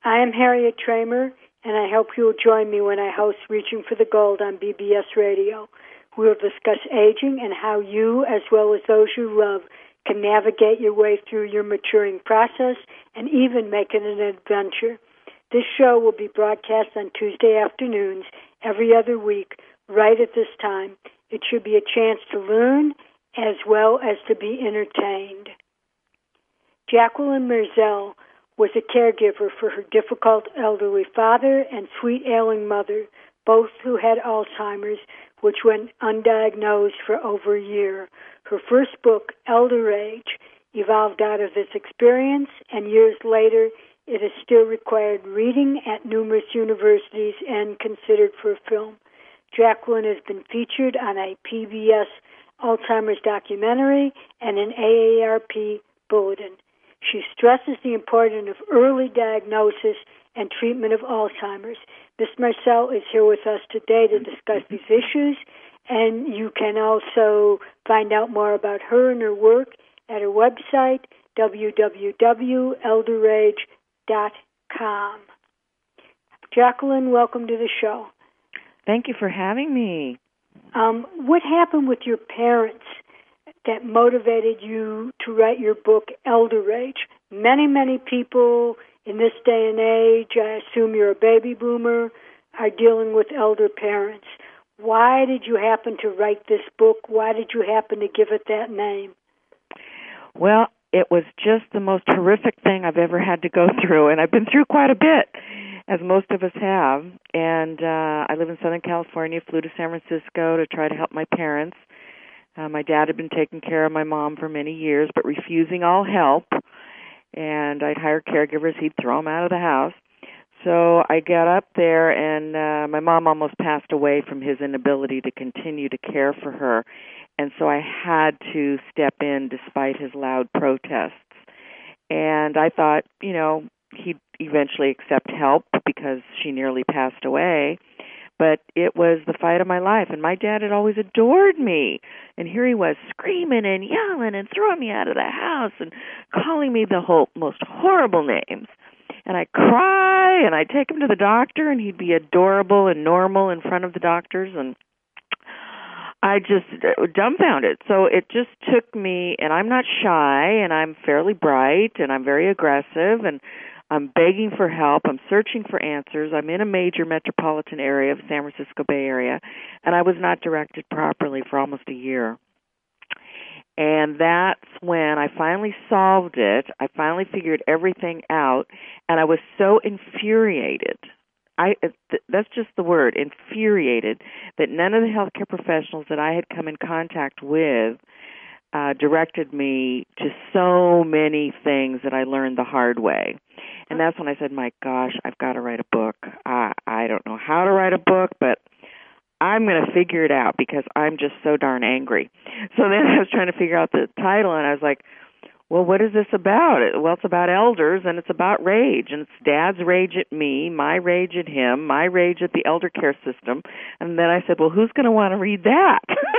I am Harriet Tramer, and I hope you'll join me when I host Reaching for the Gold on BBS Radio. We'll discuss aging and how you, as well as those you love, can navigate your way through your maturing process and even make it an adventure. This show will be broadcast on Tuesday afternoons every other week, right at this time. It should be a chance to learn as well as to be entertained. Jacqueline Merzell was a caregiver for her difficult elderly father and sweet ailing mother, both who had Alzheimer's, which went undiagnosed for over a year. Her first book, Elder Age, evolved out of this experience, and years later, it is still required reading at numerous universities and considered for a film. Jacqueline has been featured on a PBS Alzheimer's documentary and an AARP bulletin. She stresses the importance of early diagnosis and treatment of Alzheimer's. Ms. Merzell is here with us today to discuss these issues, and you can also find out more about her and her work at her website, www.elderage.com. Jacqueline, welcome to the show. Thank you for having me. What happened with your parents that motivated you to write your book, Elder Age? Many people in this day and age, I assume you're a baby boomer, are dealing with elder parents. Why did you happen to write this book? Why did you happen to give it that name? Well, it was just the most horrific thing I've ever had to go through, and I've been through quite a bit, as most of us have. And I live in Southern California, flew to San Francisco to try to help my parents. My dad had been taking care of my mom for many years, but refusing all help. And I'd hire caregivers. He'd throw them out of the house. So I got up there, and my mom almost passed away from his inability to continue to care for her. And so I had to step in despite his loud protests. And I thought, he'd eventually accept help because she nearly passed away. But it was the fight of my life, and my dad had always adored me. And here he was screaming and yelling and throwing me out of the house and calling me the most horrible names. And I'd cry, and I'd take him to the doctor, and he'd be adorable and normal in front of the doctors, and I just dumbfounded. So it just took me, and I'm not shy, and I'm fairly bright, and I'm very aggressive, and I'm begging for help. I'm searching for answers. I'm in a major metropolitan area of San Francisco Bay Area, and I was not directed properly for almost a year. And that's when I finally solved it. I finally figured everything out, and I was so infuriated. That's just the word, infuriated, that none of the healthcare professionals that I had come in contact with directed me to so many things that I learned the hard way. And that's when I said, my gosh, I've got to write a book. I don't know how to write a book, but I'm going to figure it out because I'm just so darn angry. So then I was trying to figure out the title, and I was like, well, what is this about? Well, it's about elders, and it's about rage. And it's Dad's rage at me, my rage at him, my rage at the elder care system. And then I said, well, who's going to want to read that?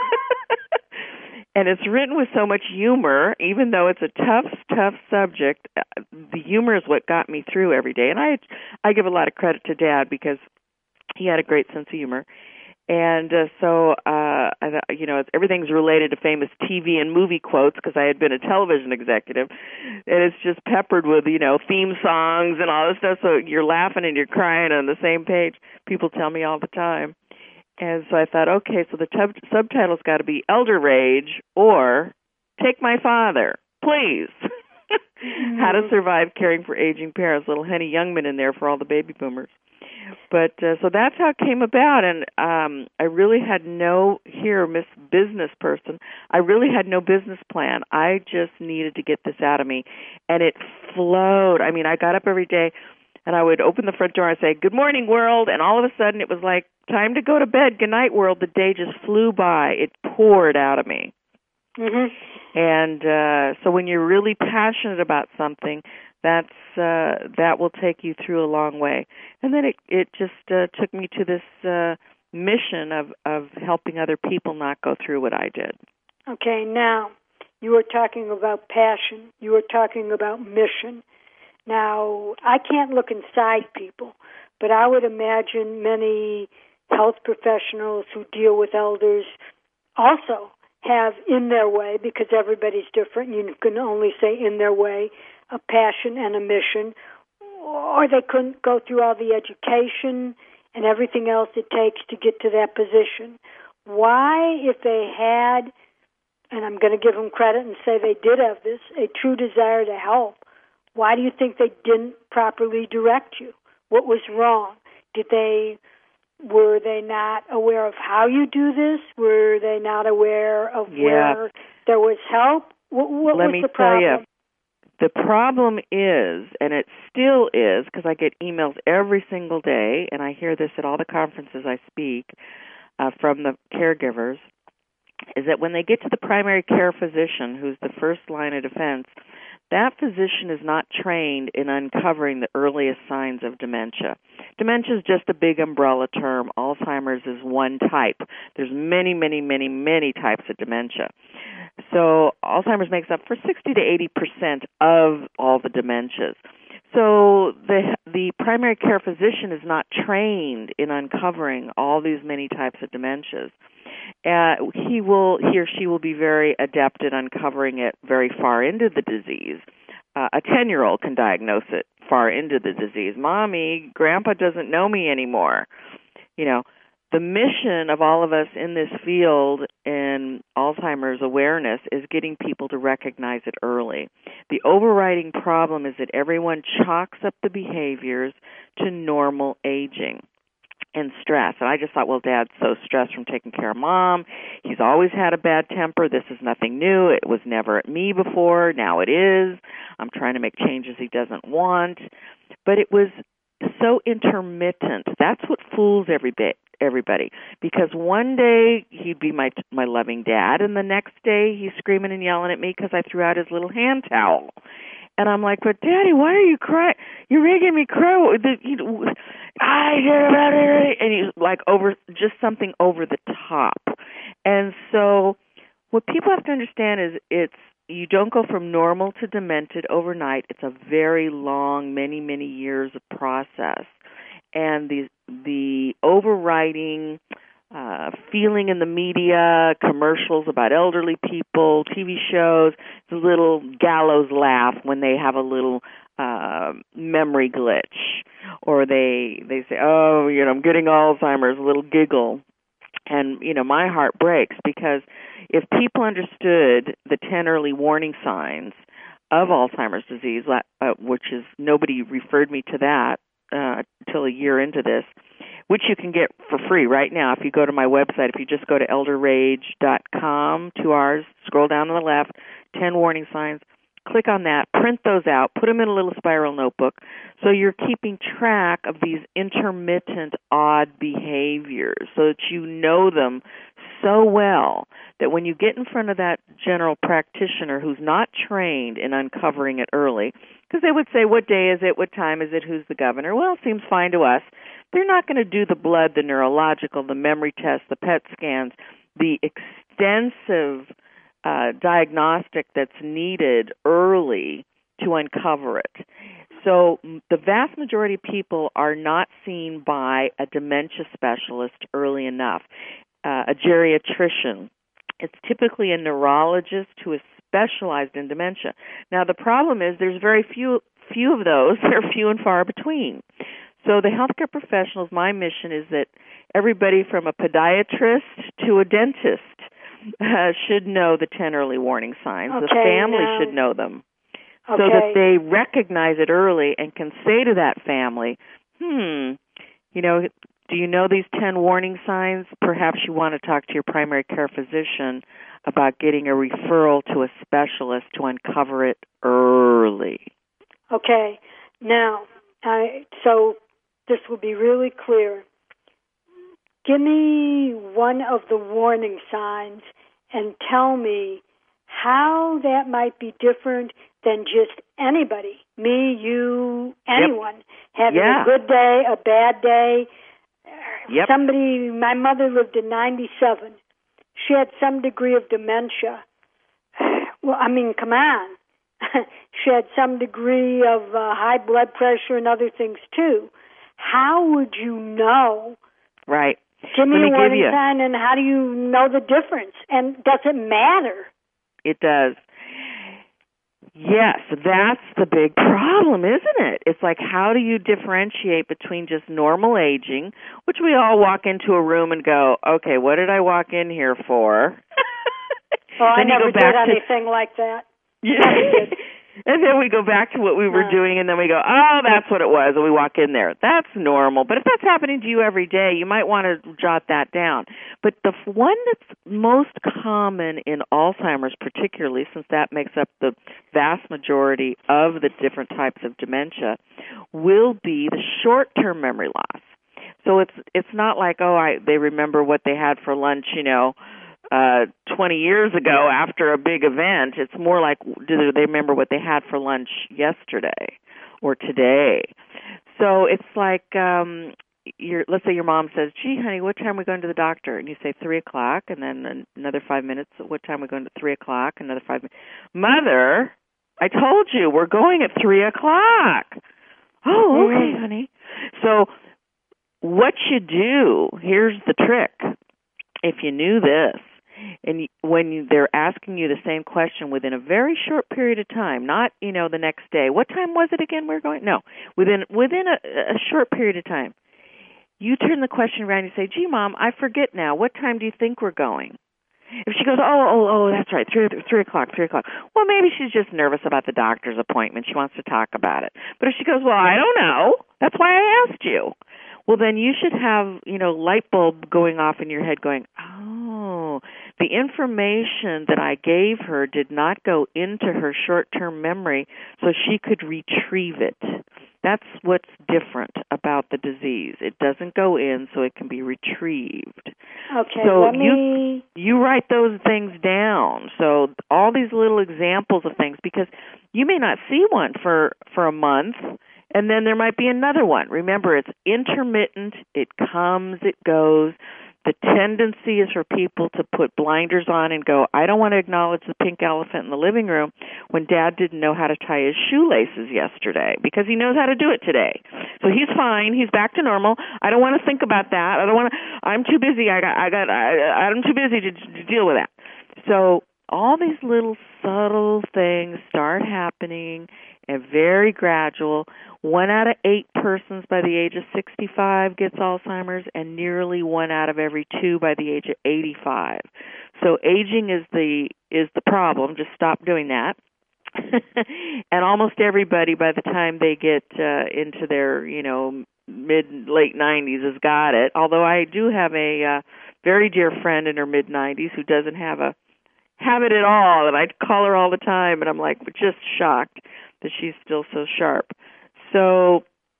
And it's written with so much humor, even though it's a tough subject. The humor is what got me through every day. And I give a lot of credit to Dad because he had a great sense of humor. And everything's related to famous TV and movie quotes because I had been a television executive. And it's just peppered with, theme songs and all this stuff. So you're laughing and you're crying on the same page. People tell me all the time. And so I thought, okay, so the subtitle's got to be Elder Rage or Take My Father, Please. Mm-hmm. How to Survive Caring for Aging Parents. Little Henny Youngman in there for all the baby boomers. But so that's how it came about. And I really had Miss Business Person, I really had no business plan. I just needed to get this out of me. And it flowed. I mean, I got up every day, and I would open the front door and say, good morning, world. And all of a sudden it was like, time to go to bed. Good night, world. The day just flew by. It poured out of me. Mm-hmm. And so when you're really passionate about something, that will take you through a long way. And then it just took me to this mission of helping other people not go through what I did. Okay, now you were talking about passion. You were talking about mission. Now, I can't look inside people, but I would imagine many health professionals who deal with elders also have in their way, because everybody's different, you can only say in their way, a passion and a mission, or they couldn't go through all the education and everything else it takes to get to that position. Why, if they had, and I'm going to give them credit and say they did have this, a true desire to help, why do you think they didn't properly direct you? What was wrong? Were they not aware of how you do this? Were they not aware of where there was help? What was the problem? Tell you, the problem is, and it still is, because I get emails every single day, and I hear this at all the conferences I speak from the caregivers, is that when they get to the primary care physician, who's the first line of defense, that physician is not trained in uncovering the earliest signs of dementia. Dementia is just a big umbrella term. Alzheimer's is one type. There's many, many, many, many types of dementia. So Alzheimer's makes up for 60 to 80% of all the dementias. So the primary care physician is not trained in uncovering all these many types of dementias. He or she will be very adept at uncovering it very far into the disease. A 10-year-old can diagnose it far into the disease. Mommy, Grandpa doesn't know me anymore. The mission of all of us in this field in Alzheimer's awareness is getting people to recognize it early. The overriding problem is that everyone chalks up the behaviors to normal aging and stress. And I just thought, well, Dad's so stressed from taking care of Mom. He's always had a bad temper. This is nothing new. It was never at me before. Now it is. I'm trying to make changes he doesn't want. But it was so intermittent. That's what fools everybody. Because one day he'd be my loving dad, and the next day he's screaming and yelling at me because I threw out his little hand towel. And I'm like, but Daddy, why are you crying? You're making me cry. And he's like just something over the top. And so what people have to understand is you don't go from normal to demented overnight. It's a very long, many, many years of process. And the overriding feeling in the media, commercials about elderly people, TV shows, the little gallows laugh when they have a little memory glitch, or they say, oh, I'm getting Alzheimer's, a little giggle. And, my heart breaks, because if people understood the 10 early warning signs of Alzheimer's disease, which is, nobody referred me to that until a year into this, which you can get for free right now if you go to my website. If you just go to elderrage.com, 2 R's, scroll down on the left, 10 warning signs, click on that, print those out, put them in a little spiral notebook, so you're keeping track of these intermittent odd behaviors so that you know them so well that when you get in front of that general practitioner who's not trained in uncovering it early, because they would say, what day is it, what time is it, who's the governor? Well, it seems fine to us. They're not going to do the blood, the neurological, the memory tests, the PET scans, the extensive diagnostic that's needed early to uncover it. So the vast majority of people are not seen by a dementia specialist early enough. A geriatrician. It's typically a neurologist who is specialized in dementia. Now, the problem is there's very few of those. They're few and far between. So the healthcare professionals, my mission is that everybody from a podiatrist to a dentist should know the 10 early warning signs. Okay, the family should know them so that they recognize it early and can say to that family, do you know these 10 warning signs? Perhaps you want to talk to your primary care physician about getting a referral to a specialist to uncover it early. Okay. Now, so this will be really clear. Give me one of the warning signs and tell me how that might be different than just anybody, me, you, anyone, having a good day, a bad day. Somebody, my mother lived to 97. She had some degree of dementia. Well, I mean, come on. she had some degree of high blood pressure and other things too. How would you know? Right. Give me a warning sign, and how do you know the difference? And does it matter? It does. Yes, that's the big problem, isn't it? It's like, how do you differentiate between just normal aging, which we all walk into a room and go, okay, what did I walk in here for? Well, I never did anything like that. Yeah. And then we go back to what we were doing, and then we go, oh, that's what it was, and we walk in there. That's normal. But if that's happening to you every day, you might want to jot that down. But the one that's most common in Alzheimer's, particularly since that makes up the vast majority of the different types of dementia, will be the short-term memory loss. So it's not like, they remember what they had for lunch, 20 years ago after a big event. It's more like, do they remember what they had for lunch yesterday or today? So it's like, let's say your mom says, gee, honey, what time are we going to the doctor? And you say 3 o'clock, and then another 5 minutes. What time are we going to 3 o'clock? Another 5 minutes. Mother, I told you, we're going at 3 o'clock. Oh, okay, honey. So what you do, here's the trick. If you knew this, and they're asking you the same question within a very short period of time, not, the next day. What time was it again we're going? No, within a short period of time. You turn the question around and you say, gee, Mom, I forget now. What time do you think we're going? If she goes, oh, that's right, 3 o'clock. Well, maybe she's just nervous about the doctor's appointment. She wants to talk about it. But if she goes, well, I don't know. That's why I asked you. Well, then you should have, light bulb going off in your head going, oh, the information that I gave her did not go into her short-term memory so she could retrieve it. That's what's different about the disease. It doesn't go in so it can be retrieved. Okay, so you write those things down. So all these little examples of things, because you may not see one for a month, and then there might be another one. Remember, it's intermittent. It comes, it goes. The tendency is for people to put blinders on and go, I don't want to acknowledge the pink elephant in the living room when Dad didn't know how to tie his shoelaces yesterday because he knows how to do it today. So he's fine. He's back to normal. I don't want to think about that. I'm too busy. I'm too busy to deal with that. So all these little subtle things start happening and very gradual. 1 out of 8 persons by the age of 65 gets Alzheimer's, and nearly 1 out of every 2 by the age of 85. So aging is the problem. Just stop doing that. And almost everybody, by the time they get into their late 90s, has got it. Although I do have a very dear friend in her mid 90s who doesn't have it at all, and I call her all the time, and I'm like just shocked that she's still so sharp. So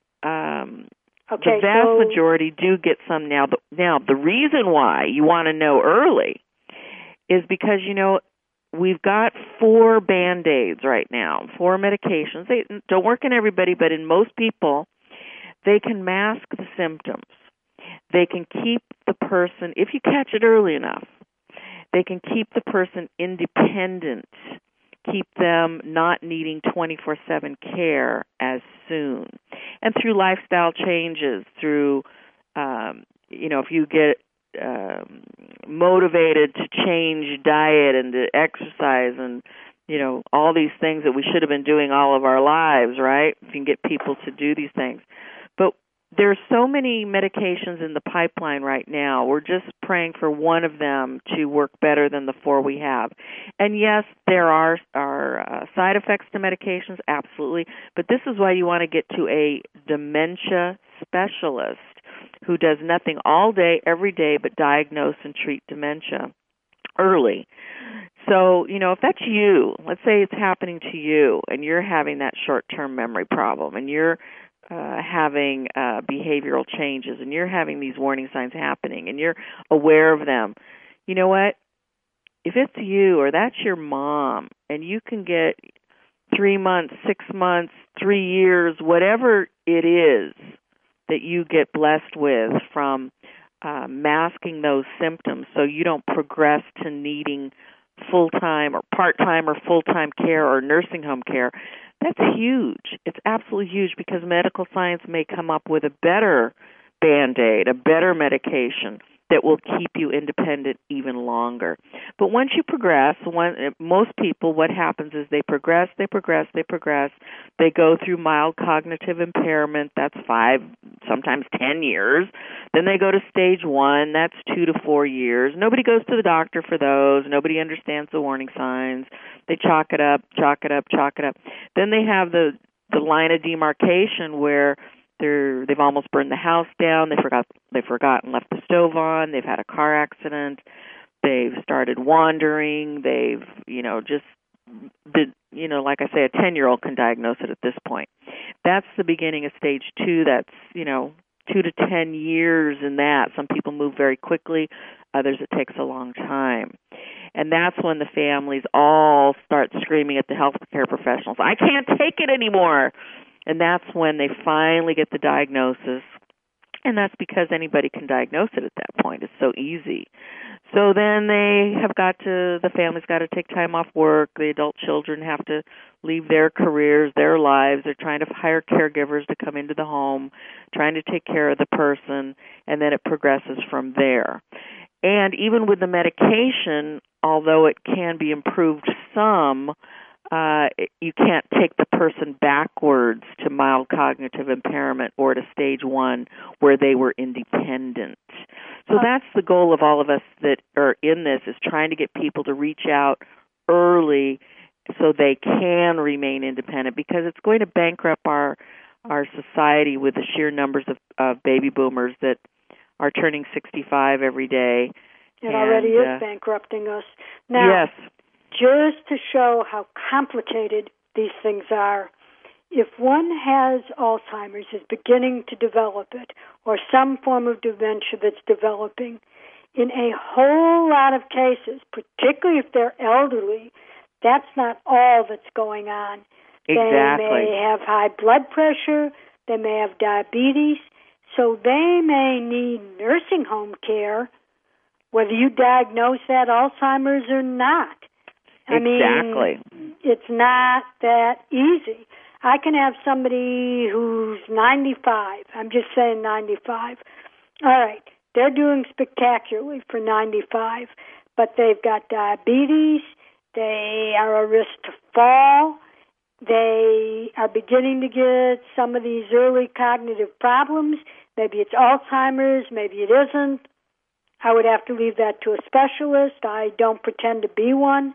the vast majority do get some now. Now, the reason why you want to know early is because, we've got 4 Band-Aids right now, 4 medications. They don't work in everybody, but in most people, they can mask the symptoms. They can keep the person, if you catch it early enough, they can keep the person independent, keep them not needing 24/7 care as soon. And through lifestyle changes, through, if you get motivated to change diet and to exercise and, all these things that we should have been doing all of our lives, right? If you can get people to do these things. But there's so many medications in the pipeline right now. We're just praying for one of them to work better than the 4 we have. And yes, there are side effects to medications, absolutely. But this is why you want to get to a dementia specialist who does nothing all day, every day, but diagnose and treat dementia early. So, if that's you, let's say it's happening to you, and you're having that short-term memory problem, and you're having behavioral changes, and you're having these warning signs happening, and you're aware of them, you know what? If it's you or that's your mom, and you can get 3 months, 6 months, 3 years, whatever it is that you get blessed with from masking those symptoms so you don't progress to needing full-time or part-time or full-time care or nursing home care, that's huge. It's absolutely huge because medical science may come up with a better Band-Aid, a better medication that will keep you independent even longer. But once you progress, most people, what happens is they progress. They go through mild cognitive impairment, that's 5, sometimes 10 years. Then they go to stage 1, that's 2 to 4 years. Nobody goes to the doctor for those. Nobody understands the warning signs. They chalk it up. Then they have the line of demarcation where they've almost burned the house down. They've forgotten left the stove on. They've had a car accident. They've started wandering. They've like I say, a 10-year-old can diagnose it at this point. That's the beginning of stage 2. That's 2 to 10 years in that. Some people move very quickly. Others it takes a long time. And that's when the families all start screaming at the healthcare professionals, "I can't take it anymore." And that's when they finally get the diagnosis. And that's because anybody can diagnose it at that point. It's so easy. So then the family's got to take time off work. The adult children have to leave their careers, their lives. They're trying to hire caregivers to come into the home, trying to take care of the person, and then it progresses from there. And even with the medication, although it can be improved some, you can't take the person backwards to mild cognitive impairment or to stage 1 where they were independent. So that's the goal of all of us that are in this, is trying to get people to reach out early so they can remain independent, because it's going to bankrupt our society with the sheer numbers of baby boomers that are turning 65 every day. It already is bankrupting us. Now, yes. Just to show how complicated these things are, if one has Alzheimer's, is beginning to develop it, or some form of dementia that's developing, in a whole lot of cases, particularly if they're elderly, that's not all that's going on. Exactly. They may have high blood pressure, they may have diabetes, so they may need nursing home care, whether you diagnose that Alzheimer's or not. Exactly. I mean, it's not that easy. I can have somebody who's 95. I'm just saying 95. All right, they're doing spectacularly for 95, but they've got diabetes. They are a risk to fall. They are beginning to get some of these early cognitive problems. Maybe it's Alzheimer's, maybe it isn't. I would have to leave that to a specialist. I don't pretend to be one.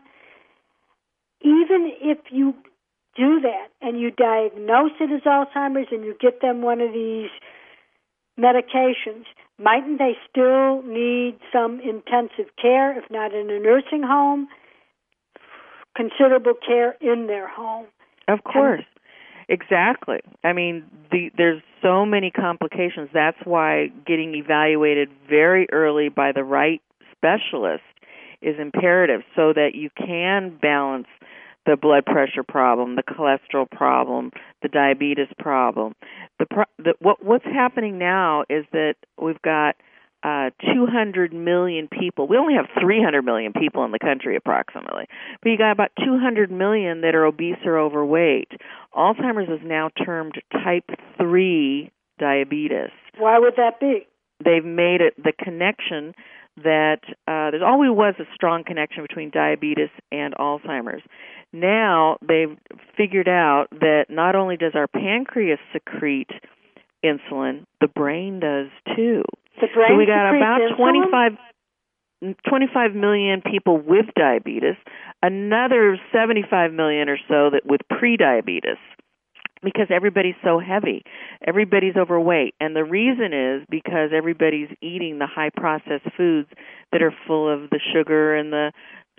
Even if you do that and you diagnose it as Alzheimer's and you get them one of these medications, mightn't they still need some intensive care, if not in a nursing home, considerable care in their home? Of course. Exactly. I mean, there's so many complications. That's why getting evaluated very early by the right specialist is imperative, so that you can balance the blood pressure problem, the cholesterol problem, the diabetes problem. What's happening now is that we've got 200 million people. We only have 300 million people in the country approximately, but you got about 200 million that are obese or overweight. Alzheimer's is now termed type 3 diabetes. Why would that be? They've made it the connection that there's always was a strong connection between diabetes and Alzheimer's. Now they've figured out that not only does our pancreas secrete insulin, the brain does too. The brain so we got about insulin? 25 million people with diabetes, another 75 million or so that with prediabetes, because everybody's so heavy. Everybody's overweight. And the reason is because everybody's eating the high-processed foods that are full of the sugar and the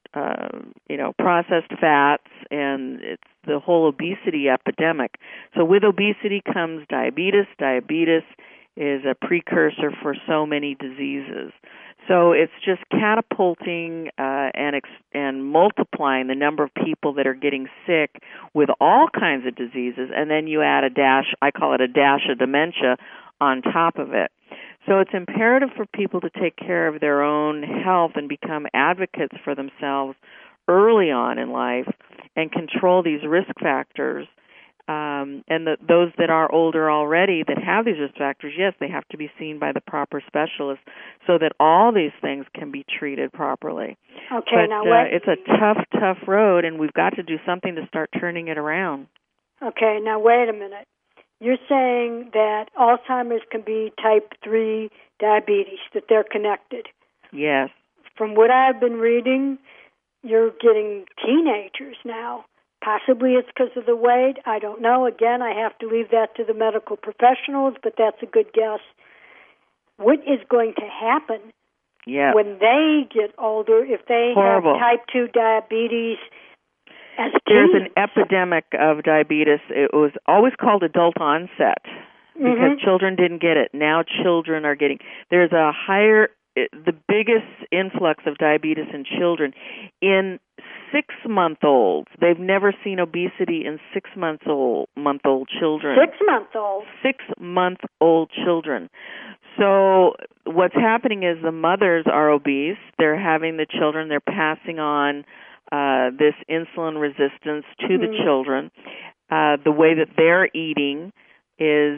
processed fats, and it's the whole obesity epidemic. So with obesity comes diabetes. Diabetes is a precursor for so many diseases. So it's just catapulting and multiplying the number of people that are getting sick with all kinds of diseases, and then you add a dash, I call it a dash of dementia, on top of it. So it's imperative for people to take care of their own health and become advocates for themselves early on in life and control these risk factors. And those that are older already that have these risk factors, yes, they have to be seen by the proper specialist so that all these things can be treated properly. Okay, but now it's a tough road, and we've got to do something to start turning it around. Okay, now wait a minute. You're saying that Alzheimer's can be type 3 diabetes, that they're connected. Yes. From what I've been reading, you're getting teenagers now. Possibly it's because of the weight. I don't know. Again, I have to leave that to the medical professionals, but that's a good guess. What is going to happen when they get older if they have type 2 diabetes as teens? There's an epidemic of diabetes. It was always called adult onset because children didn't get it. Now children are getting. There's the biggest influx of diabetes in children. In 6-month-olds, they've never seen obesity in 6-month-old children. 6-month-old? 6-month-old children. So what's happening is the mothers are obese. They're having the children. They're passing on this insulin resistance to the children. The way that they're eating is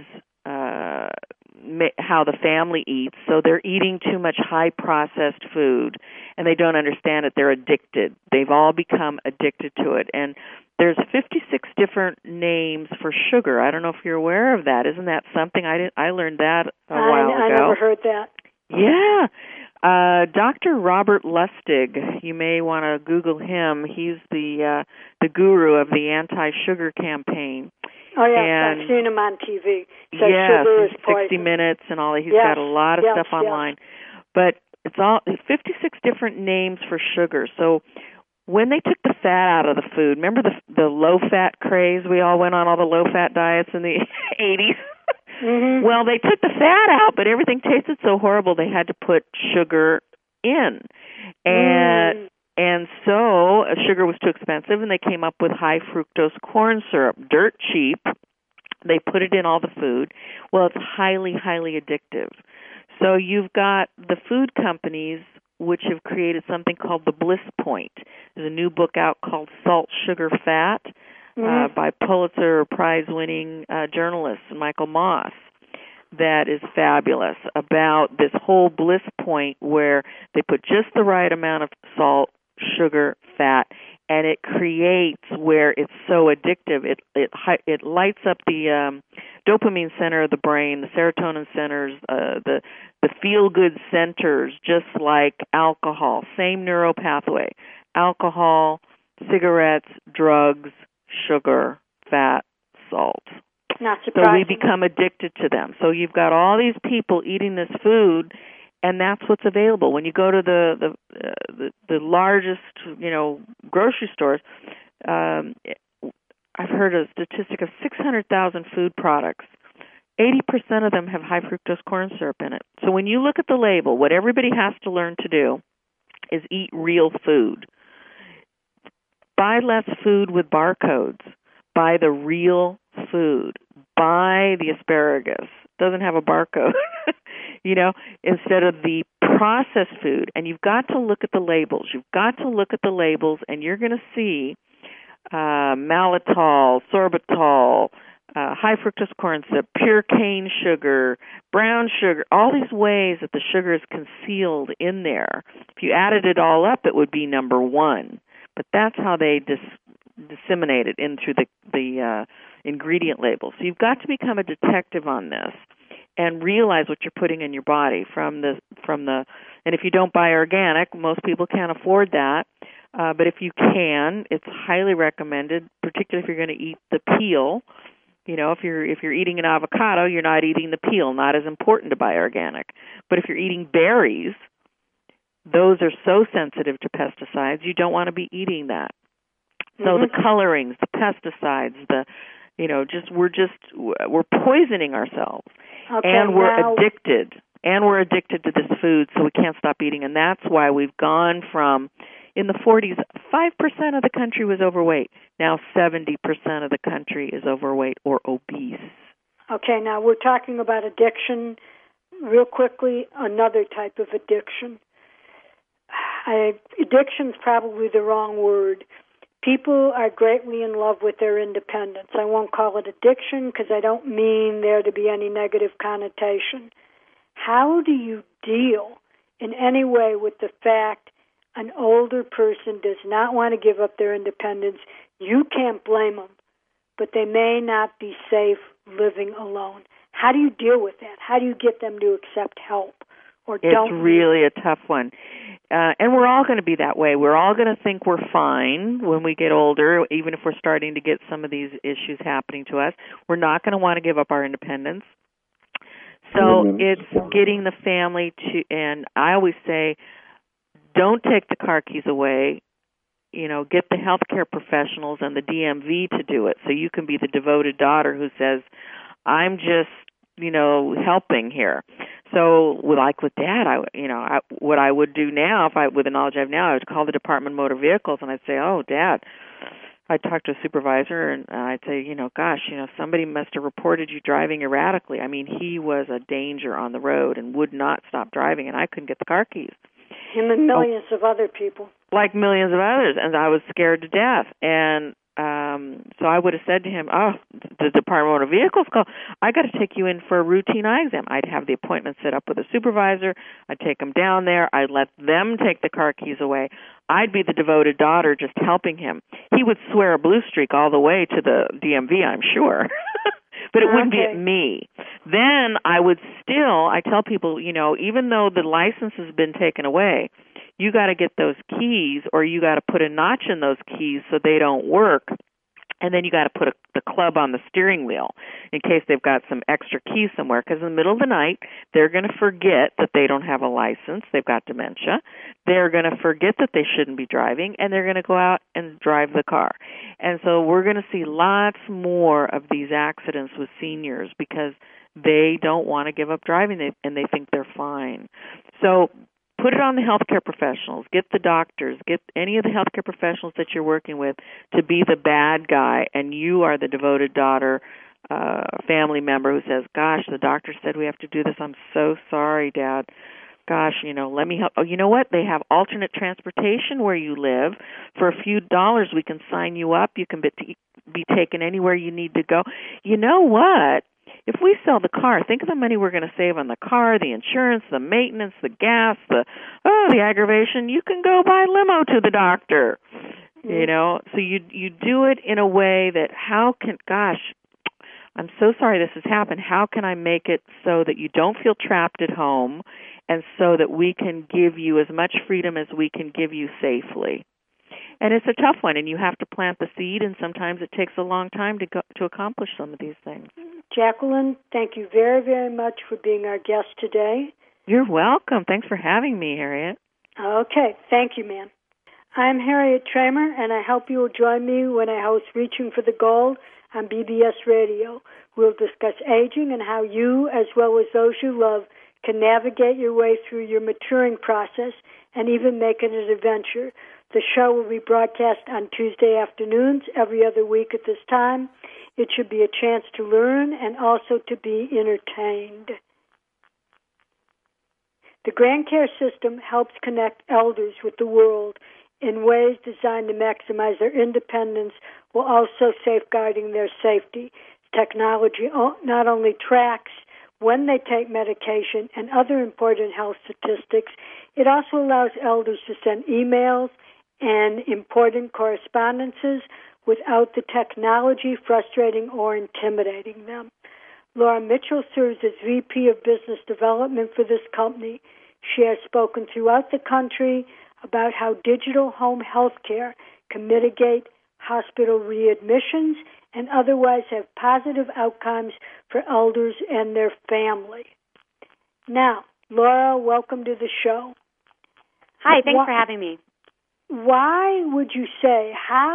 how the family eats. So they're eating too much high-processed food, and they don't understand it. They're addicted. They've all become addicted to it. And there's 56 different names for sugar. I don't know if you're aware of that. Isn't that something? I learned that a while ago. I never heard that. Yeah. Dr. Robert Lustig, you may want to Google him. He's the guru of the anti-sugar campaign. Oh, yes, I've seen him on TV. So yes, 60 Minutes and all that. He's got a lot of stuff online. But it's 56 different names for sugar. So when they took the fat out of the food, remember the low-fat craze? We all went on all the low-fat diets in the 80s. Well, they took the fat out, but everything tasted so horrible they had to put sugar in. And so sugar was too expensive, and they came up with high fructose corn syrup, dirt cheap. They put it in all the food. Well, it's highly, highly addictive. So you've got the food companies which have created something called the Bliss Point. There's a new book out called Salt, Sugar, Fat by Pulitzer Prize-winning journalist Michael Moss. That is fabulous about this whole bliss point where they put just the right amount of salt, sugar, fat, and it creates where it's so addictive. It lights up the dopamine center of the brain, the serotonin centers, the feel-good centers, just like alcohol. Same neuropathway. Alcohol, cigarettes, drugs, sugar, fat, salt. Not surprising. So we become addicted to them. So you've got all these people eating this food, and that's what's available. When you go to the largest, grocery stores, I've heard a statistic of 600,000 food products. 80% of them have high fructose corn syrup in it. So when you look at the label, what everybody has to learn to do is eat real food. Buy less food with barcodes. Buy the real food. Buy the asparagus. Doesn't have a barcode, instead of the processed food. And you've got to look at the labels. You've got to look at the labels, and you're going to see maltitol, sorbitol, high fructose corn syrup, pure cane sugar, brown sugar, all these ways that the sugar is concealed in there. If you added it all up, it would be number one. But that's how they disseminate it in through the ingredient labels. So you've got to become a detective on this and realize what you're putting in your body from the and if you don't buy organic, most people can't afford that. But if you can, it's highly recommended, particularly if you're going to eat the peel. If you're eating an avocado, you're not eating the peel. Not as important to buy organic. But if you're eating berries, those are so sensitive to pesticides, you don't want to be eating that. So the colorings, the pesticides, we're poisoning ourselves. Okay, and we're addicted. And we're addicted to this food, so we can't stop eating. And that's why we've gone from, in the 40s, 5% of the country was overweight. Now 70% of the country is overweight or obese. Okay, now we're talking about addiction. Real quickly, another type of addiction. addiction's probably the wrong word. People are greatly in love with their independence. I won't call it addiction because I don't mean there to be any negative connotation. How do you deal in any way with the fact an older person does not want to give up their independence? You can't blame them, but they may not be safe living alone. How do you deal with that? How do you get them to accept help or don't? It's really a tough one. And we're all going to be that way. We're all going to think we're fine when we get older, even if we're starting to get some of these issues happening to us. We're not going to want to give up our independence. So it's getting the family to, and I always say, don't take the car keys away. You know, get the healthcare professionals and the DMV to do it so you can be the devoted daughter who says, I'm just, helping here. So, like with Dad, what I would do now, with the knowledge I have now, I would call the Department of Motor Vehicles and I'd say, oh, Dad, I'd talk to a supervisor and I'd say, somebody must have reported you driving erratically. I mean, he was a danger on the road and would not stop driving, and I couldn't get the car keys. Him and millions of other people. Like millions of others, and I was scared to death. And so I would have said to him, the Department of Motor Vehicles call, I got to take you in for a routine eye exam. I'd have the appointment set up with a supervisor. I'd take him down there. I'd let them take the car keys away. I'd be the devoted daughter just helping him. He would swear a blue streak all the way to the DMV, I'm sure. But it wouldn't be at me. Then I tell people, even though the license has been taken away, you got to get those keys, or you got to put a notch in those keys so they don't work. And then you got to put the club on the steering wheel in case they've got some extra keys somewhere. Because in the middle of the night, they're going to forget that they don't have a license. They've got dementia. They're going to forget that they shouldn't be driving, and they're going to go out and drive the car. And so we're going to see lots more of these accidents with seniors because they don't want to give up driving, and they think they're fine. So put it on the healthcare professionals. Get the doctors. Get any of the healthcare professionals that you're working with to be the bad guy, and you are the devoted daughter, family member who says, gosh, the doctor said we have to do this. I'm so sorry, Dad. Gosh, let me help. Oh, you know what? They have alternate transportation where you live. For a few dollars, we can sign you up. You can be taken anywhere you need to go. You know what? If we sell the car, think of the money we're going to save on the car, the insurance, the maintenance, the gas, the aggravation. You can go buy limo to the doctor. So you do it in a way that I'm so sorry this has happened. How can I make it so that you don't feel trapped at home and so that we can give you as much freedom as we can give you safely? And it's a tough one, and you have to plant the seed, and sometimes it takes a long time to accomplish some of these things. Jacqueline, thank you very, very much for being our guest today. You're welcome. Thanks for having me, Harriet. Okay. Thank you, ma'am. I'm Harriet Tramer, and I hope you will join me when I host Reaching for the Gold on BBS Radio. We'll discuss aging and how you, as well as those you love, can navigate your way through your maturing process and even make it an adventure. The show will be broadcast on Tuesday afternoons every other week at this time. It should be a chance to learn and also to be entertained. The Grand Care System helps connect elders with the world in ways designed to maximize their independence while also safeguarding their safety. Technology not only tracks when they take medication and other important health statistics, it also allows elders to send emails and important correspondences without the technology frustrating or intimidating them. Laura Mitchell serves as VP of Business Development for this company. She has spoken throughout the country about how digital home health care can mitigate hospital readmissions and otherwise have positive outcomes for elders and their family. Now, Laura, welcome to the show. Hi, thanks for having me. Why would you say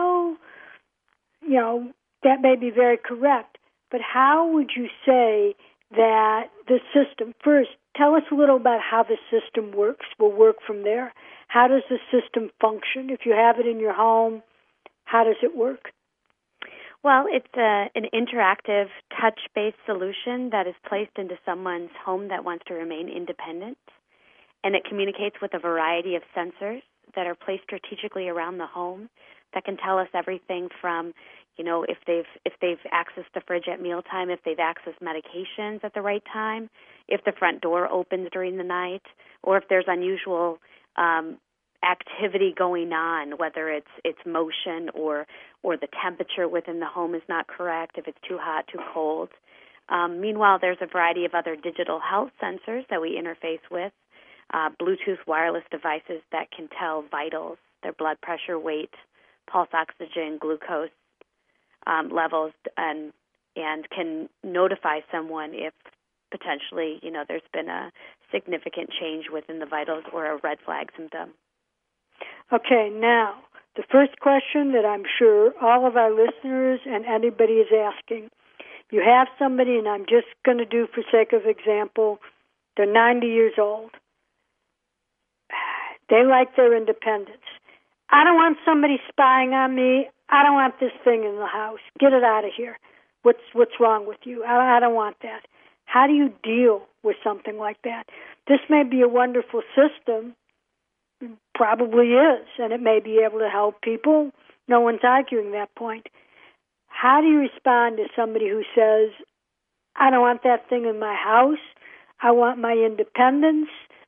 that may be very correct, but how would you say that the system, first, tell us a little about how the system works. We'll work from there. How does the system function? If you have it in your home, how does it work? Well, it's an interactive, touch-based solution that is placed into someone's home that wants to remain independent, and it communicates with a variety of sensors that are placed strategically around the home that can tell us everything from, if they've accessed the fridge at mealtime, if they've accessed medications at the right time, if the front door opens during the night, or if there's unusual activity going on, whether it's motion or the temperature within the home is not correct, if it's too hot, too cold. Meanwhile, there's a variety of other digital health sensors that we interface with, Bluetooth wireless devices that can tell vitals, their blood pressure, weight, pulse oxygen, glucose levels, and can notify someone if potentially, there's been a significant change within the vitals or a red flag symptom. Okay, now, the first question that I'm sure all of our listeners and anybody is asking, you have somebody, and I'm just going to do for sake of example, they're 90 years old. They like their independence. I don't want somebody spying on me. I don't want this thing in the house. Get it out of here. What's wrong with you? I don't want that. How do you deal with something like that? This may be a wonderful system. Probably is, and it may be able to help people. No one's arguing that point. How do you respond to somebody who says, I don't want that thing in my house. I want my independence.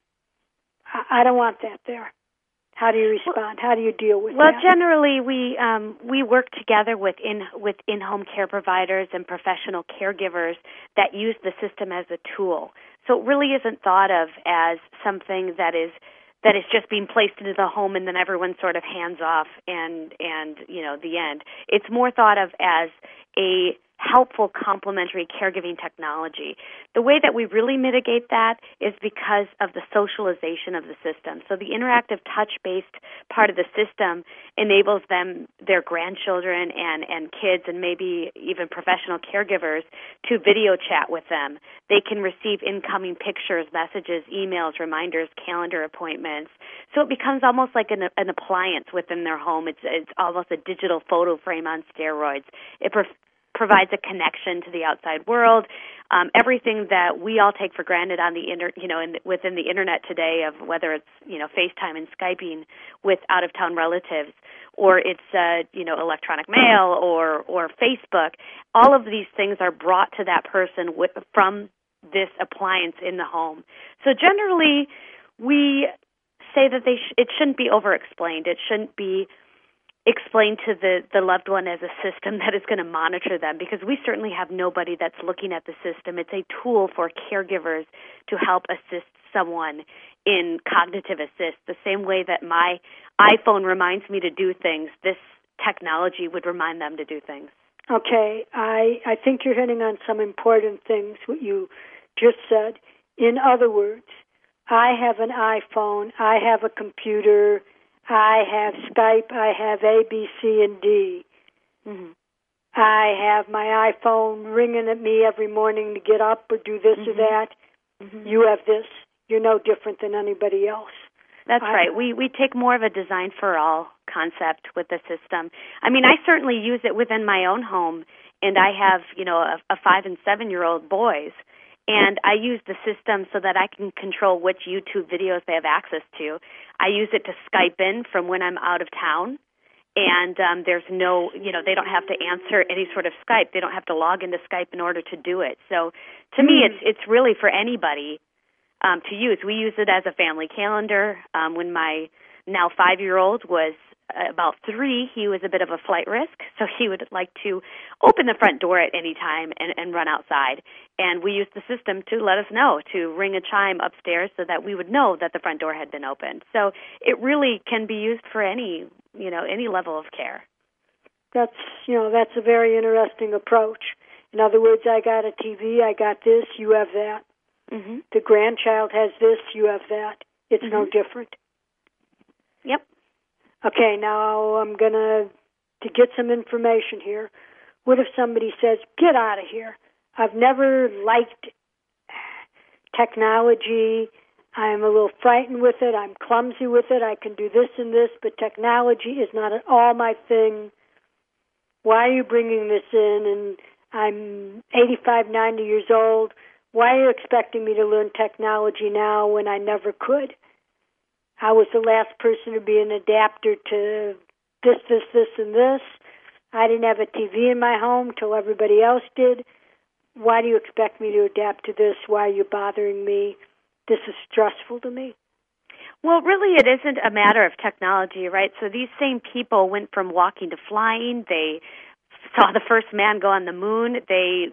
I don't want that there. How do you respond? How do you deal with that? Well, generally, we work together with in-home care providers and professional caregivers that use the system as a tool. So it really isn't thought of as something that is just being placed into the home and then everyone's sort of hands off and the end. It's more thought of as a helpful complementary caregiving technology. The way that we really mitigate that is because of the socialization of the system. So the interactive touch-based part of the system enables their grandchildren and kids and maybe even professional caregivers to video chat with them. They can receive incoming pictures, messages, emails, reminders, calendar appointments. So it becomes almost like an appliance within their home. It's almost a digital photo frame on steroids. It provides a connection to the outside world. Everything that we all take for granted on the within the internet today, of whether it's FaceTime and Skyping with out-of-town relatives, or it's electronic mail or Facebook. All of these things are brought to that person from this appliance in the home. So generally, we say that it shouldn't be over-explained. It shouldn't be explain to the loved one as a system that is going to monitor them, because we certainly have nobody that's looking at the system. It's a tool for caregivers to help assist someone in cognitive assist, the same way that my iPhone reminds me to do things. This technology would remind them to do things. Okay, I think you're hitting on some important things, what you just said. In other words, I have an iPhone, I have a computer, I have Skype, I have A, B, C, and D. Mm-hmm. I have my iPhone ringing at me every morning to get up or do this or that. Mm-hmm. You have this. You're no different than anybody else. That's right. We take more of a design for all concept with the system. I mean, I certainly use it within my own home, and I have, a 5- and 7-year-old boys. And I use the system so that I can control which YouTube videos they have access to. I use it to Skype in from when I'm out of town. And there's no, they don't have to answer any sort of Skype. They don't have to log into Skype in order to do it. So to me, it's really for anybody to use. We use it as a family calendar. When my now 5-year-old was about 3, he was a bit of a flight risk, so he would like to open the front door at any time and run outside. And we used the system to let us know, to ring a chime upstairs so that we would know that the front door had been opened. So it really can be used for any level of care. That's a very interesting approach. In other words, I got a TV, I got this, you have that. Mm-hmm. The grandchild has this, you have that. It's no different. Yep. Okay, now I'm going to get some information here. What if somebody says, get out of here? I've never liked technology. I'm a little frightened with it. I'm clumsy with it. I can do this and this, but technology is not at all my thing. Why are you bringing this in? And I'm 85, 90 years old. Why are you expecting me to learn technology now when I never could? I was the last person to be an adapter to this, and this. I didn't have a TV in my home till everybody else did. Why do you expect me to adapt to this? Why are you bothering me? This is stressful to me. Well, really, it isn't a matter of technology, right? So these same people went from walking to flying. They saw the first man go on the moon. They,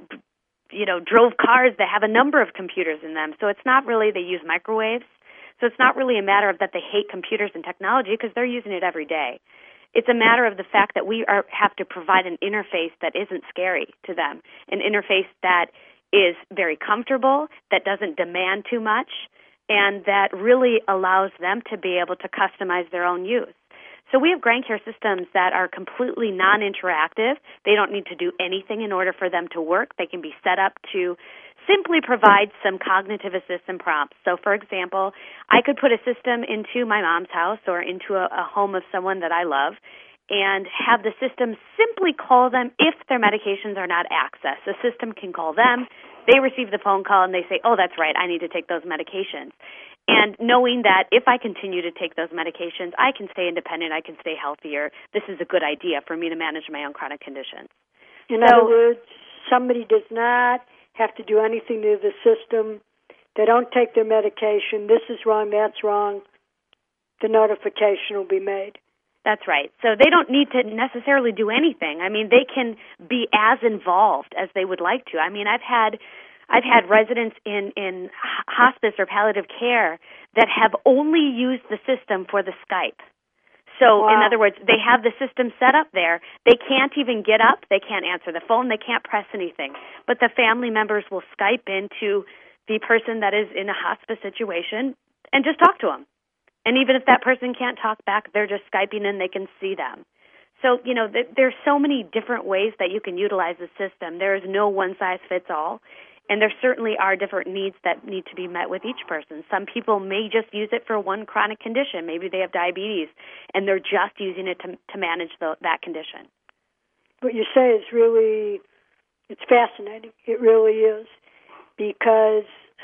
drove cars that have a number of computers in them. So it's not really they use microwaves. So it's not really a matter of that they hate computers and technology because they're using it every day. It's a matter of the fact that we have to provide an interface that isn't scary to them, an interface that is very comfortable, that doesn't demand too much, and that really allows them to be able to customize their own use. So we have Grand Care systems that are completely non-interactive. They don't need to do anything in order for them to work. They can be set up to simply provide some cognitive assistant prompts. So, for example, I could put a system into my mom's house or into a home of someone that I love and have the system simply call them if their medications are not accessed. The system can call them. They receive the phone call and they say, oh, that's right, I need to take those medications. And knowing that if I continue to take those medications, I can stay independent, I can stay healthier. This is a good idea for me to manage my own chronic conditions. In other words, somebody does not have to do anything to the system. They don't take their medication. This is wrong, that's wrong. The notification will be made. That's right. So they don't need to necessarily do anything. I mean, they can be as involved as they would like to. I mean, I've had residents in hospice or palliative care that have only used the system for the Skype. So, wow. In other words, they have the system set up there. They can't even get up. They can't answer the phone. They can't press anything. But the family members will Skype into the person that is in a hospice situation and just talk to them. And even if that person can't talk back, they're just Skyping and they can see them. So, there's so many different ways that you can utilize the system. There is no one-size-fits-all. And there certainly are different needs that need to be met with each person. Some people may just use it for one chronic condition. Maybe they have diabetes, and they're just using it to manage that condition. What you say is it's fascinating. It really is. Because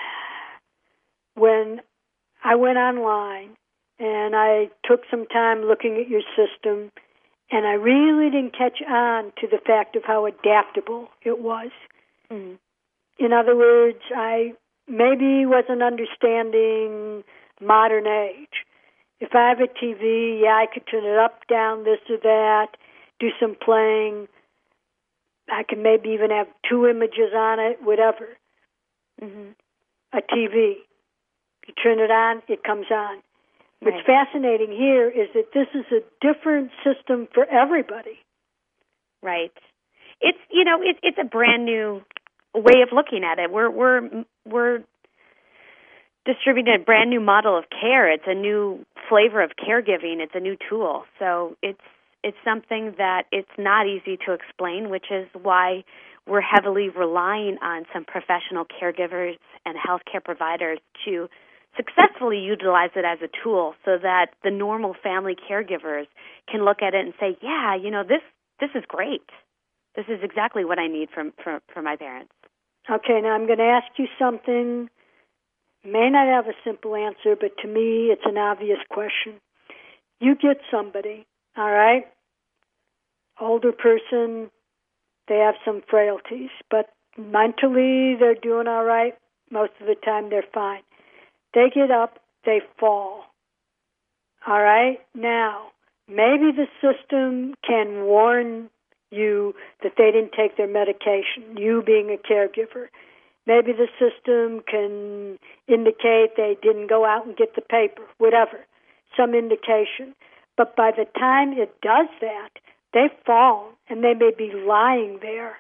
when I went online and I took some time looking at your system, and I really didn't catch on to the fact of how adaptable it was. Mm-hmm. In other words, I maybe wasn't understanding modern age. If I have a TV, I could turn it up, down, this or that, do some playing. I can maybe even have 2 images on it, whatever. Mm-hmm. A TV. You turn it on, it comes on. Right. What's fascinating here is that this is a different system for everybody. Right. It's it's a brand new way of looking at it. We're distributing a brand new model of care. It's a new flavor of caregiving. It's a new tool. So it's something that it's not easy to explain, which is why we're heavily relying on some professional caregivers and healthcare providers to successfully utilize it as a tool so that the normal family caregivers can look at it and say, yeah, this is great. This is exactly what I need from my parents. Okay, now I'm going to ask you something. May not have a simple answer, but to me it's an obvious question. You get somebody, all right, older person, they have some frailties, but mentally they're doing all right. Most of the time they're fine. They get up, they fall. All right? Now, maybe the system can warn you that they didn't take their medication, you being a caregiver. Maybe the system can indicate they didn't go out and get the paper, whatever, some indication. But by the time it does that, they fall and they may be lying there.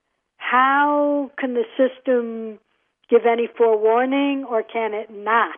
How can the system give any forewarning, or can it not?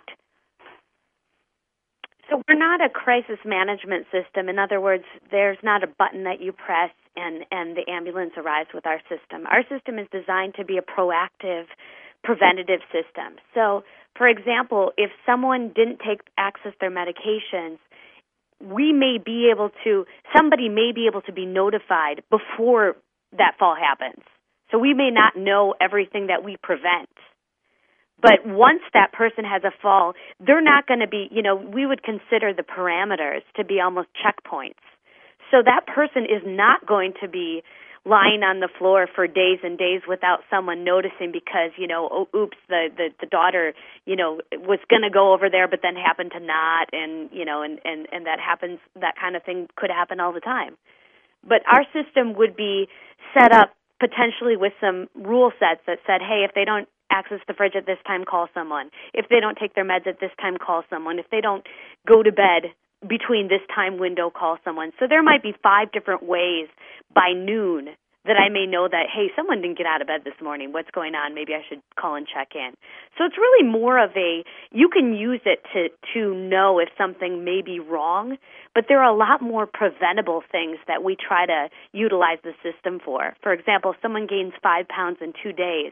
So we're not a crisis management system. In other words, there's not a button that you press and the ambulance arrives with our system. Our system is designed to be a proactive, preventative system. So, for example, if someone didn't access their medications, somebody may be able to be notified before that fall happens. So we may not know everything that we prevent. But once that person has a fall, they're not going to be, we would consider the parameters to be almost checkpoints. So that person is not going to be lying on the floor for days and days without someone noticing because, oops, the daughter, was going to go over there but then happened to not, and that happens, that kind of thing could happen all the time. But our system would be set up potentially with some rule sets that said, hey, if they don't access the fridge at this time, call someone. If they don't take their meds at this time, call someone. If they don't go to bed between this time window, call someone. So there might be 5 different ways by noon that I may know that, hey, someone didn't get out of bed this morning. What's going on? Maybe I should call and check in. So it's really more of you can use it to know if something may be wrong, but there are a lot more preventable things that we try to utilize the system for. For example, if someone gains 5 pounds in 2 days,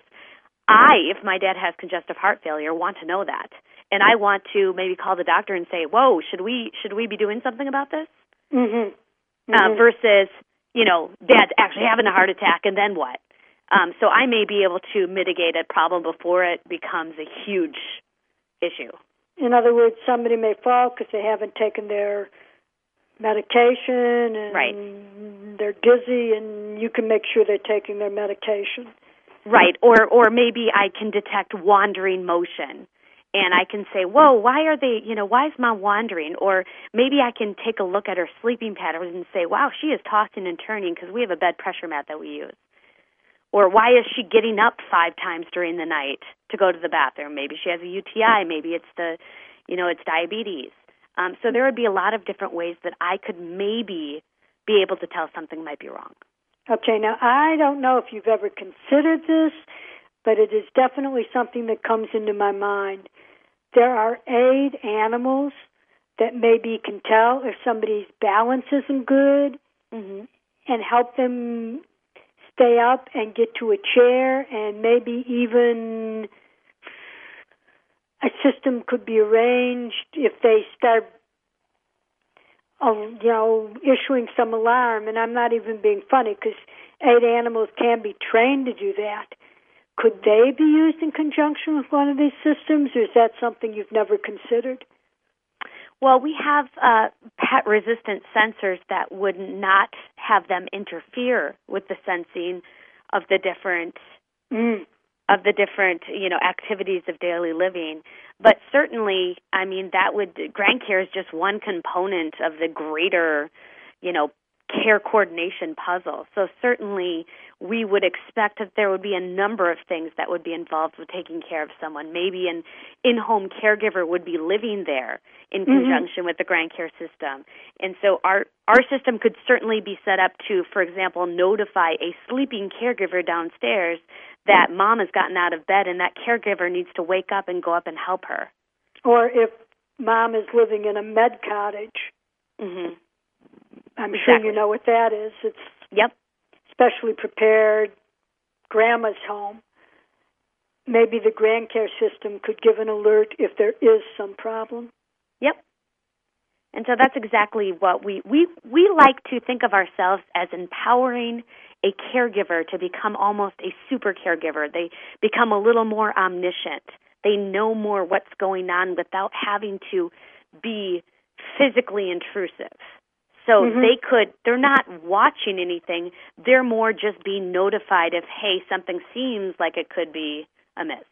if my dad has congestive heart failure, want to know that. And I want to maybe call the doctor and say, whoa, should we be doing something about this? Mm-hmm. Mm-hmm. Versus, Dad's actually having a heart attack, and then what? So I may be able to mitigate a problem before it becomes a huge issue. In other words, somebody may fall because they haven't taken their medication, and right. They're dizzy, and you can make sure they're taking their medication. Right, or maybe I can detect wandering motion, and I can say, whoa, why is Mom wandering? Or maybe I can take a look at her sleeping patterns and say, wow, she is tossing and turning because we have a bed pressure mat that we use. Or why is she getting up 5 times during the night to go to the bathroom? Maybe she has a UTI, maybe it's it's diabetes. So there would be a lot of different ways that I could maybe be able to tell something might be wrong. Okay, now I don't know if you've ever considered this, but it is definitely something that comes into my mind. There are aid animals that maybe can tell if somebody's balance isn't good, mm-hmm. and help them stay up and get to a chair, and maybe even a system could be arranged if they start issuing some alarm, and I'm not even being funny because aid animals can be trained to do that. Could they be used in conjunction with one of these systems, or is that something you've never considered? Well, we have pet-resistant sensors that would not have them interfere with the sensing of the different activities of daily living. But certainly, GrandCare is just one component of the greater, care coordination puzzle. So certainly we would expect that there would be a number of things that would be involved with taking care of someone. Maybe an in-home caregiver would be living there in conjunction with the GrandCare system. And so our system could certainly be set up to, for example, notify a sleeping caregiver downstairs that Mom has gotten out of bed and that caregiver needs to wake up and go up and help her. Or if Mom is living in a med cottage. Mm-hmm. I'm sure you know what that is. It's specially prepared grandma's home. Maybe the GrandCare system could give an alert if there is some problem. Yep. And so that's exactly what we like to think of ourselves as empowering a caregiver to become almost a super caregiver. They become a little more omniscient. They know more what's going on without having to be physically intrusive. So they're not watching anything. They're more just being notified if, hey, something seems like it could be amiss.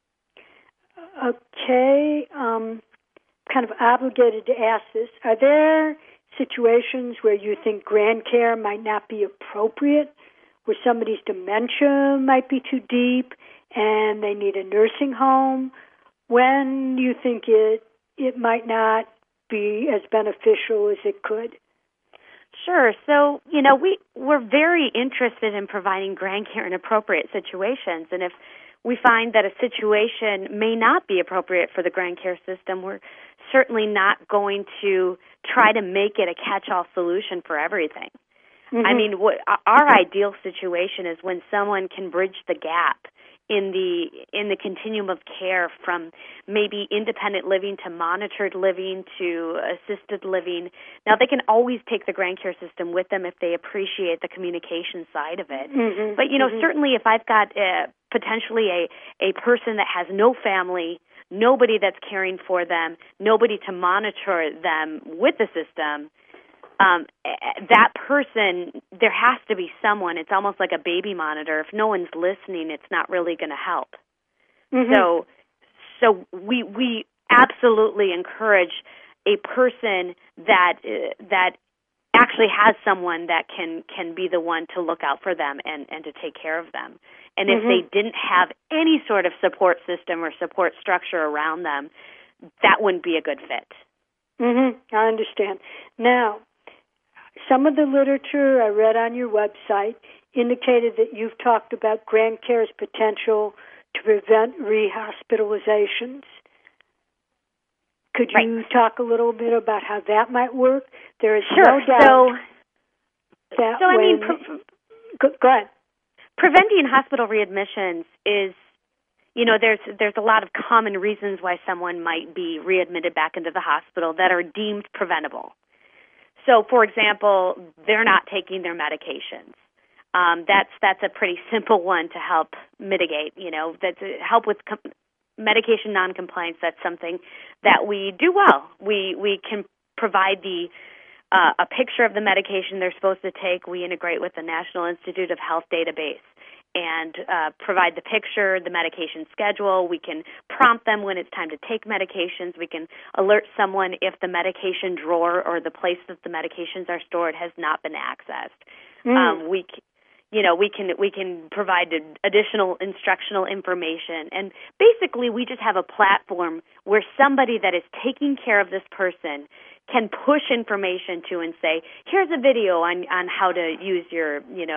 Okay. Kind of obligated to ask this. Are there situations where you think GrandCare might not be appropriate, where somebody's dementia might be too deep and they need a nursing home? When do you think it might not be as beneficial as it could? Sure. So, we're very interested in providing GrandCare in appropriate situations. And if we find that a situation may not be appropriate for the GrandCare system, we're certainly not going to try to make it a catch-all solution for everything. Mm-hmm. Our ideal situation is when someone can bridge the gap in the continuum of care from maybe independent living to monitored living to assisted living. Now, they can always take the GrandCare system with them if they appreciate the communication side of it. Mm-hmm. But, certainly if I've got potentially a person that has no family, nobody that's caring for them, nobody to monitor them with the system, that person, there has to be someone. It's almost like a baby monitor. If no one's listening, it's not really going to help. Mm-hmm. So we absolutely encourage a person that actually has someone that can be the one to look out for them and to take care of them. And if they didn't have any sort of support system or support structure around them, that wouldn't be a good fit. I understand. Now, some of the literature I read on your website indicated that you've talked about GrandCare's potential to prevent rehospitalizations. Could you talk a little bit about how that might work? There is no doubt go ahead. Preventing hospital readmissions is, there's a lot of common reasons why someone might be readmitted back into the hospital that are deemed preventable. So, for example, they're not taking their medications. That's a pretty simple one to help mitigate. That to help with medication noncompliance. That's something that we do well. We can provide a picture of the medication they're supposed to take. We integrate with the National Institute of Health database and provide the picture, the medication schedule. We can prompt them when it's time to take medications. We can alert someone if the medication drawer or the place that the medications are stored has not been accessed. We can provide additional instructional information, and basically we just have a platform where somebody that is taking care of this person can push information to and say, here's a video on how to use your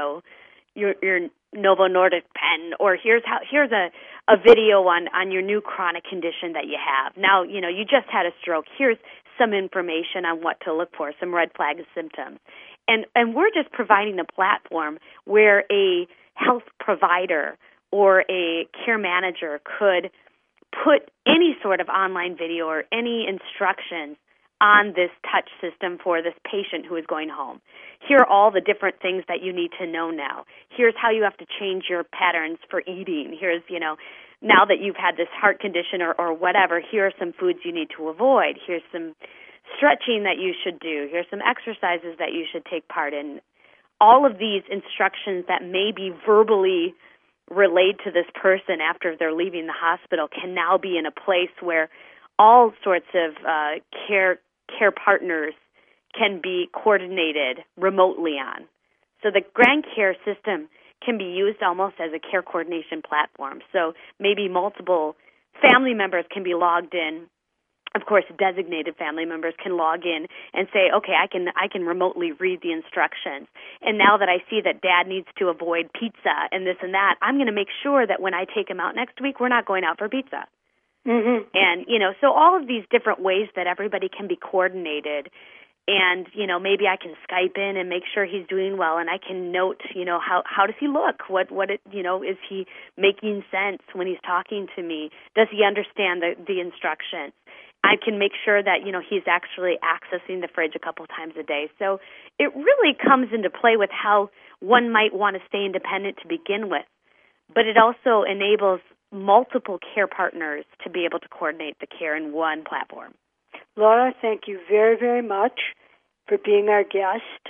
Novo Nordisk pen, or here's a video on your new chronic condition that you have. Now, you just had a stroke. Here's some information on what to look for, some red flag symptoms. And we're just providing a platform where a health provider or a care manager could put any sort of online video or any instructions on this touch system for this patient who is going home. Here are all the different things that you need to know now. Here's how you have to change your patterns for eating. Here's, now that you've had this heart condition or whatever, here are some foods you need to avoid. Here's some stretching that you should do. Here's some exercises that you should take part in. All of these instructions that may be verbally relayed to this person after they're leaving the hospital can now be in a place where all sorts of care partners can be coordinated remotely on. So the GrandCare system can be used almost as a care coordination platform. So maybe multiple family members can be logged in. Of course, designated family members can log in and say, okay, I can remotely read the instructions. And now that I see that Dad needs to avoid pizza and this and that, I'm going to make sure that when I take him out next week, we're not going out for pizza. And, so all of these different ways that everybody can be coordinated. And, maybe I can Skype in and make sure he's doing well, and I can note, how does he look? Is he making sense when he's talking to me? Does he understand the instructions? I can make sure that, he's actually accessing the fridge a couple times a day. So it really comes into play with how one might want to stay independent to begin with. But it also enables multiple care partners to be able to coordinate the care in one platform. Laura, thank you very, very much for being our guest.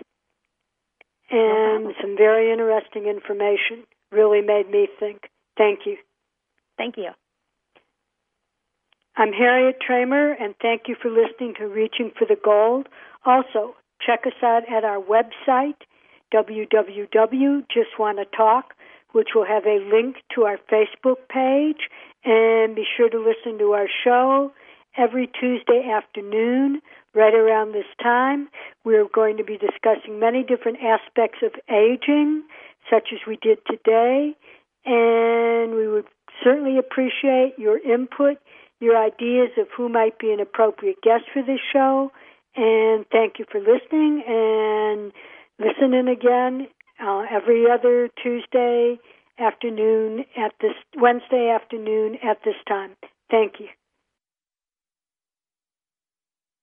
And some very interesting information. Really made me think. Thank you. Thank you. I'm Harriet Tramer, and thank you for listening to Reaching for the Gold. Also, check us out at our website, www.justwannatalk, which will have a link to our Facebook page. And be sure to listen to our show every Tuesday afternoon, right around this time. We're going to be discussing many different aspects of aging, such as we did today. And we would certainly appreciate your input, your ideas of who might be an appropriate guest for this show. And thank you for listening, and listen in again every other Tuesday afternoon Wednesday afternoon at this time. Thank you.